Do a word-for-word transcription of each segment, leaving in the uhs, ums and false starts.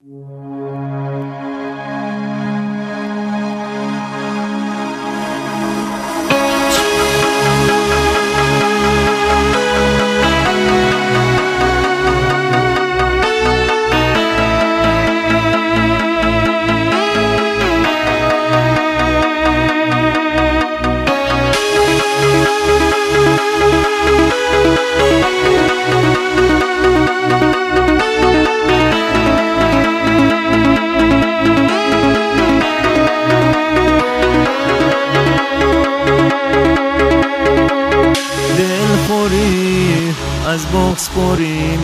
از بغض خوری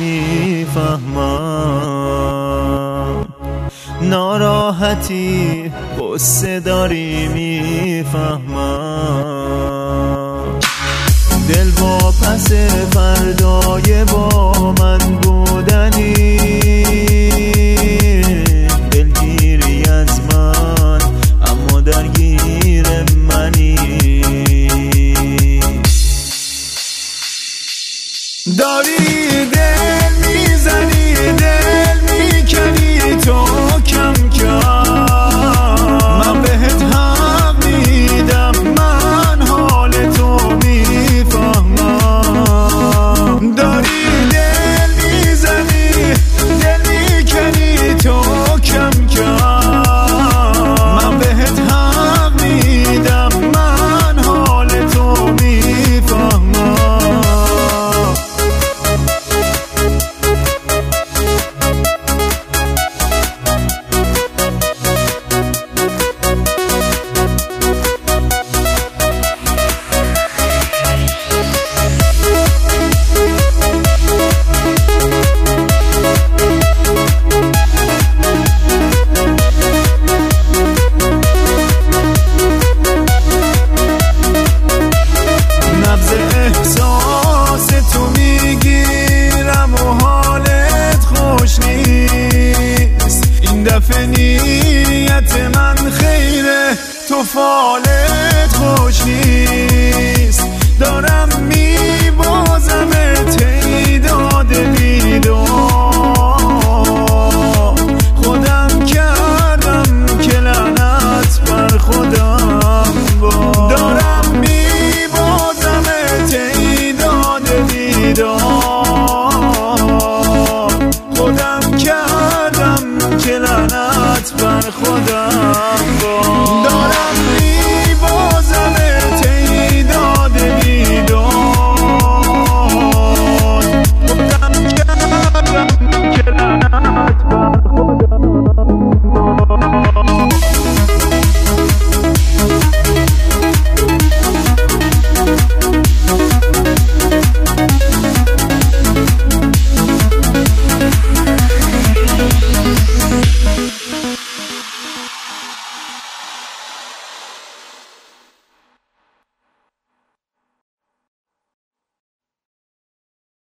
میفهمم، ناراحتی قصه داری میفهمم. دل با پس فردای با من بودنی، دلگیری از من اما درگیر منی. داری دل میزنی، دل میکنی تو کم کم. من بهت حق میدم، من حال تو میفهمم. داری دل میزنی، دل میکنی تو کم کم. من بهت حق میدم، من حال تو میفهمم. نیت من خیره، تو فالت خوش نیست. داره